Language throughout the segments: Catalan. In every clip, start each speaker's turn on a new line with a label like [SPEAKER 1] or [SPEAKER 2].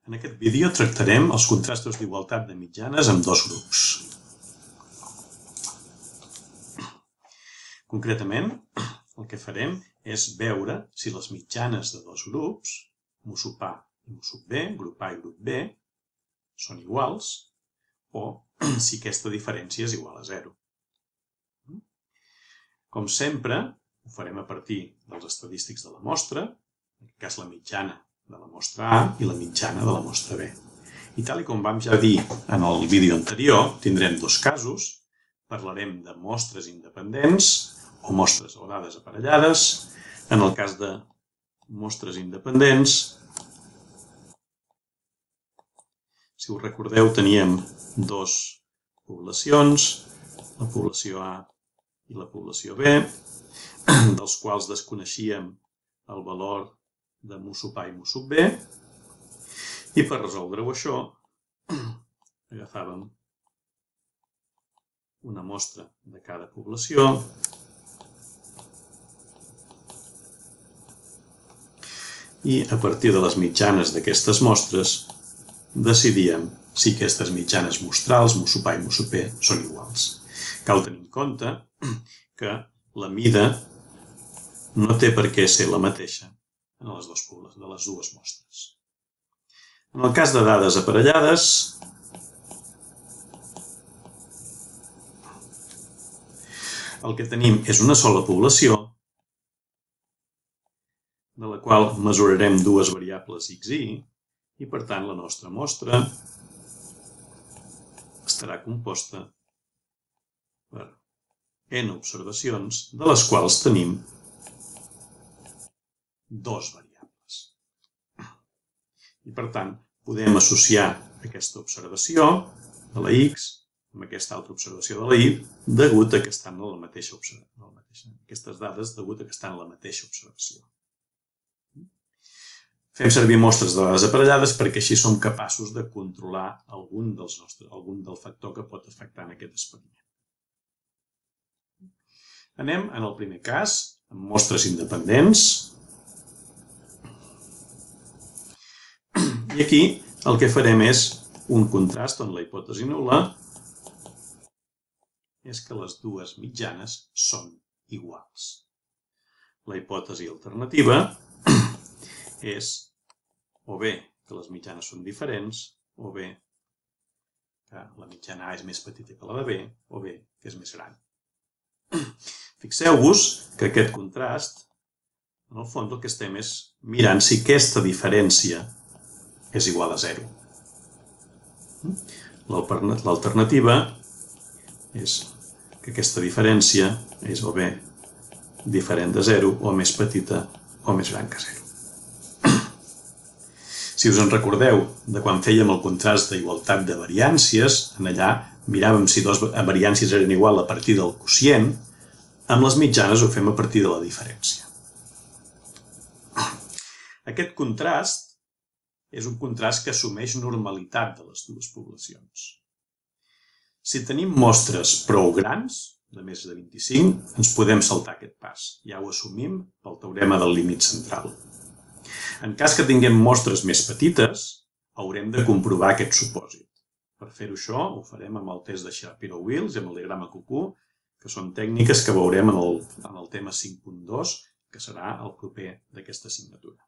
[SPEAKER 1] En aquest vídeo tractarem els contrastos d'igualtat de mitjanes amb dos grups. Concretament, el que farem és veure si les mitjanes de dos grups, mu sub A i mu sub B, grup A i grup B, són iguals o si aquesta diferència és igual a 0. Com sempre, ho farem a partir dels estadístics de la mostra, en aquest cas la mitjana de la mostra A i la mitjana de la mostra B. I tal com vam ja dir en el vídeo anterior, tindrem dos casos. Parlarem de mostres independents o mostres o dades aparellades. En el cas de mostres independents, si us recordeu, teníem dues poblacions, la població A i la població B, dels quals desconeixíem el valor de mu sub A i mu sub B, i per resoldre-ho això agafàvem una mostra de cada població i a partir de les mitjanes d'aquestes mostres decidíem si aquestes mitjanes mostrals, mu sub A i mu sub B, són iguals. Cal tenir en compte que la mida no té per què ser la mateixa en les dues mostres. En el cas de dades aparellades, el que tenim és una sola població, de la qual mesurarem dues variables x i, i per tant la nostra mostra estarà composta per n observacions, de les quals tenim dos variables. I per tant, podem associar aquesta observació de la x amb aquesta altra observació de la y degut a que estan en la mateixa observació. Aquestes dades degut a que estan en la mateixa observació. Fem servir mostres de dades aparellades perquè així som capaços de controlar algun del factor que pot afectar en aquest experiment. Anem en el primer cas, amb mostres independents. I aquí el que farem és un contrast on la hipòtesi nul·la és que les dues mitjanes són iguals. La hipòtesi alternativa és o bé que les mitjanes són diferents, o bé que la mitjana A és més petita que la de B, o bé que és més gran. Fixeu-vos que aquest contrast, en el fons el que estem és mirant si aquesta diferència és igual a 0. L'alternativa és que aquesta diferència és o bé diferent de 0 o més petita o més gran que 0. Si us en recordeu de quan fèiem el contrast d'igualtat de variàncies, en allà miràvem si dues variàncies eren iguals a partir del quocient, amb les mitjanes ho fem a partir de la diferència. Aquest contrast és un contrast que assumeix normalitat de les dues poblacions. Si tenim mostres prou grans, de més de 25, ens podem saltar aquest pas. Ja ho assumim pel teorema del límit central. En cas que tinguem mostres més petites, haurem de comprovar aquest supòsit. Per fer-ho això, ho farem amb el test de Shapiro-Wills i amb el diagrama Cuckoo, que són tècniques que veurem en el tema 5.2, que serà el proper d'aquesta assignatura.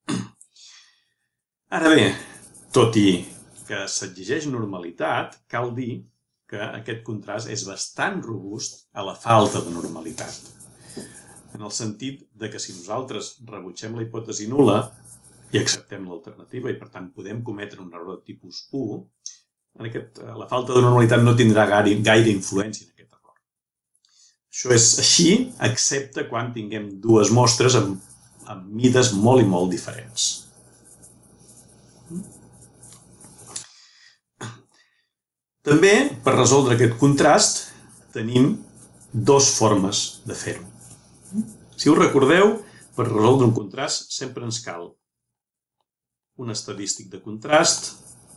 [SPEAKER 1] Ara bé, tot i que s'exigeix normalitat, cal dir que aquest contrast és bastant robust a la falta de normalitat. En el sentit que si nosaltres rebutgem la hipòtesi nul·la i acceptem l'alternativa i per tant podem cometre un error de tipus 1, la falta de normalitat no tindrà gaire influència en aquest error. Això és així, excepte quan tinguem dues mostres amb mides molt i molt diferents. També, per resoldre aquest contrast, tenim dues formes de fer-ho. Si us recordeu, per resoldre un contrast sempre ens cal un estadístic de contrast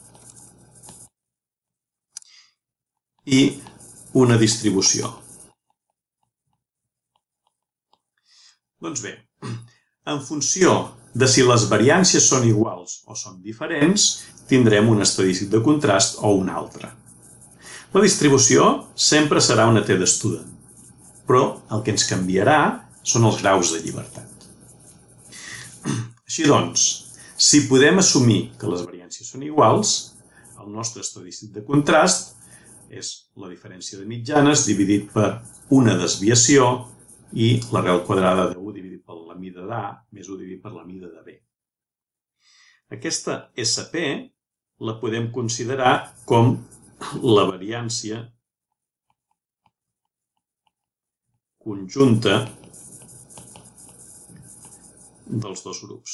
[SPEAKER 1] i una distribució. Doncs bé, en funció de si les variàncies són iguals o són diferents, tindrem un estadístic de contrast o un altre. La distribució sempre serà una T d'estudent, però el que ens canviarà són els graus de llibertat. Així doncs, si podem assumir que les variàncies són iguals, el nostre estadístic de contrast és la diferència de mitjanes dividit per una desviació i l'arrel quadrada de 1 dividit per la mida d'A més 1 dividit per la mida de B. Aquesta SP la podem considerar com la variància conjunta dels dos grups.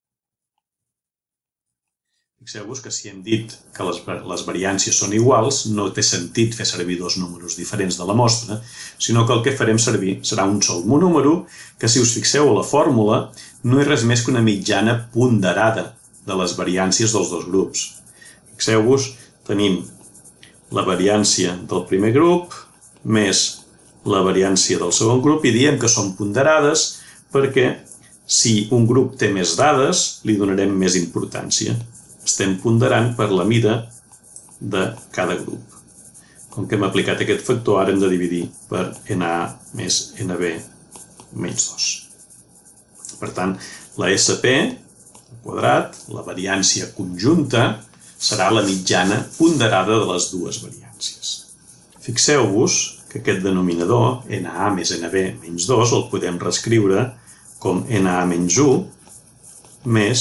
[SPEAKER 1] Fixeu-vos que si hem dit que les variàncies són iguals, no té sentit fer servir dos números diferents de la mostra, sinó que el que farem servir serà un sol monúmero, que si us fixeu a la fórmula, no és res més que una mitjana ponderada de les variàncies dels dos grups. Fixeu-vos, tenim la variància del primer grup més la variància del segon grup i diem que són ponderades perquè si un grup té més dades, li donarem més importància. Estem ponderant per la mida de cada grup. Com que hem aplicat aquest factor, ara hem de dividir per NA més NB menys 2. Per tant, la SP al quadrat, la variància conjunta, serà la mitjana ponderada de les dues variàncies. Fixeu-vos que aquest denominador, NA més NB menys 2, el podem reescriure com NA menys 1 més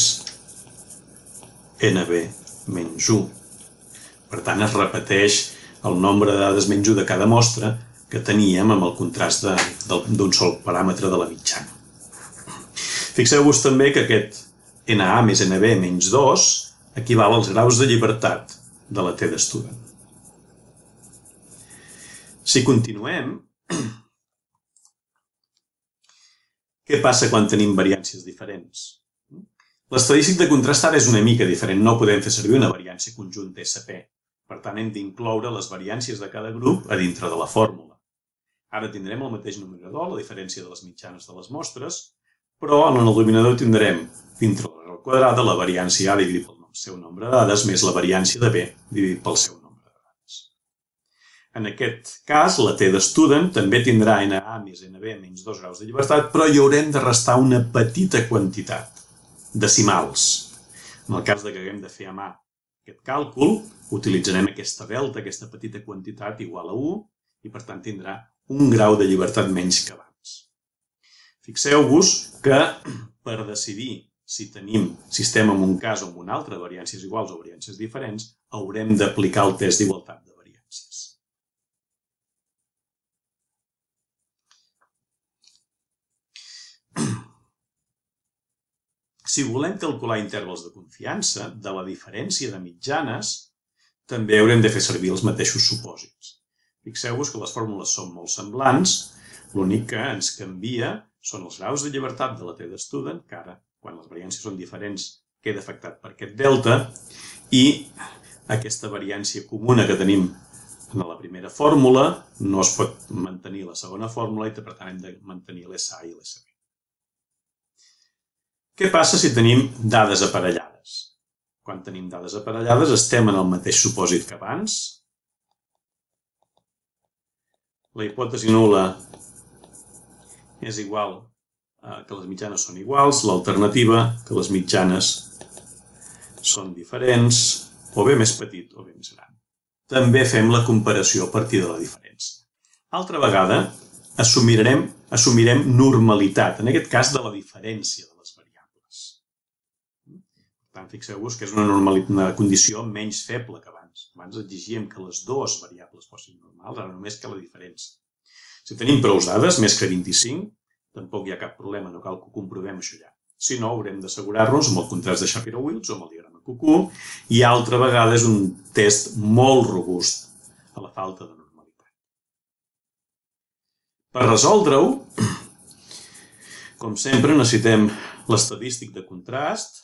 [SPEAKER 1] NB menys 1. Per tant, es repeteix el nombre de dades menys 1 de cada mostra que teníem amb el contrast d'un sol paràmetre de la mitjana. Fixeu-vos també que aquest NA més NB menys 2 equival als graus de llibertat de la T d'estudent. Si continuem, què passa quan tenim variàncies diferents? L'estadístic de contrast ara és una mica diferent, no podem fer servir una variància conjunta SP. Per tant, hem d'incloure les variàncies de cada grup a dintre de la fórmula. Ara tindrem el mateix numerador, la diferència de les mitjanes de les mostres, però en el denominador tindrem, dintre de l'arrel quadrada, la variància A dividit pel seu nombre de dades més la variància de B dividit pel seu nombre de dades. En aquest cas, la T d'estudent també tindrà NA més NB menys 2 graus de llibertat, però hi haurem de restar una petita quantitat, decimals. En el cas que haguem de fer a mà aquest càlcul, utilitzarem aquesta delta, aquesta petita quantitat igual a 1, i per tant tindrà un grau de llibertat menys que abans. Fixeu-vos que per decidir si estem en un cas o en un altre, variàncies iguals o variàncies diferents, haurem d'aplicar el test d'igualtat de variàncies. Si volem calcular intervals de confiança de la diferència de mitjanes, també haurem de fer servir els mateixos supòsits. Fixeu-vos que les fórmules són molt semblants, l'únic que ens canvia són els graus de llibertat de la T d'estudent, que ara, quan les variàncies són diferents, queda afectat per aquest delta, i aquesta variància comuna que tenim en la primera fórmula no es pot mantenir a la segona fórmula i per tant hem de mantenir l'SA i l'SB. Què passa si tenim dades aparellades? Quan tenim dades aparellades estem en el mateix supòsit que abans. La hipòtesi nul·la és igual que les mitjanes són iguals, l'alternativa que les mitjanes són diferents, o bé més petit o bé més gran. També fem la comparació a partir de la diferència. Altra vegada, assumirem normalitat, en aquest cas de la diferència de les variables. Per tant, fixeu-vos que és una condició menys feble que abans. Abans exigíem que les dues variables fossin normals, ara només que la diferència. Si tenim prou dades, més que 25, tampoc hi ha cap problema, no cal que ho comprovem això ja. Si no, haurem d'assegurar-nos amb el contrast de Shapiro-Wilks o amb el diagrama Cuckoo, i altra vegada és un test molt robust a la falta de normalitat. Per resoldre-ho, com sempre, necessitem l'estadístic de contrast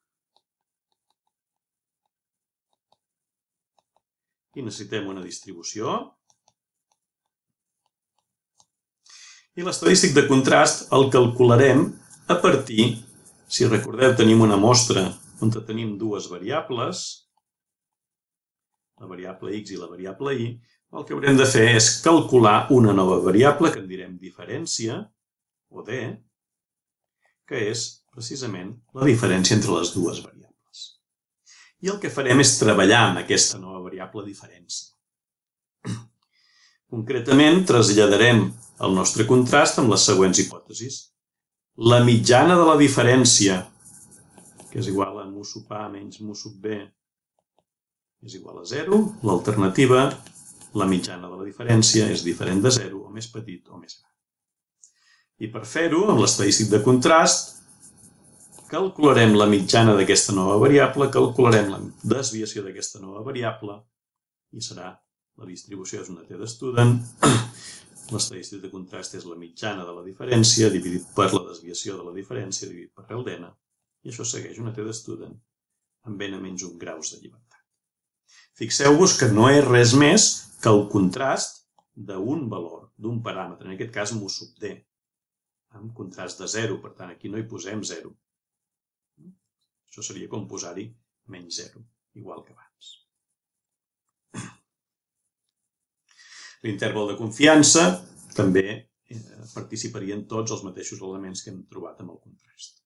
[SPEAKER 1] i necessitem una distribució. I l'estadístic de contrast el calcularem a partir, Si recordeu, tenim una mostra on tenim dues variables, la variable x i la variable y. El que haurem de fer és calcular una nova variable que en direm diferència, o d, que és precisament la diferència entre les dues variables. I el que farem és treballar amb aquesta nova variable diferència. Concretament, traslladarem el nostre contrast amb les següents hipòtesis. La mitjana de la diferència, que és igual a mu sub a menys mu sub b, és igual a 0. L'alternativa, la mitjana de la diferència, és diferent de 0 o més petit o més gran. I per fer-ho, amb l'estadístic de contrast, calcularem la mitjana d'aquesta nova variable, calcularem la desviació d'aquesta nova variable, i serà la distribució és una t de student, l'estadístic de contrast és la mitjana de la diferència dividit per la desviació de la diferència dividit per rel d'n, i això segueix una t de student amb n menys 1 graus de llibertat. Fixeu-vos que no és res més que el contrast d'un valor, d'un paràmetre, en aquest cas mu sub d, amb contrast de 0, per tant aquí no hi posem 0. Això seria com posar-hi menys 0, igual que abans. L'interval de confiança també participarien tots els mateixos elements que hem trobat amb el contrast.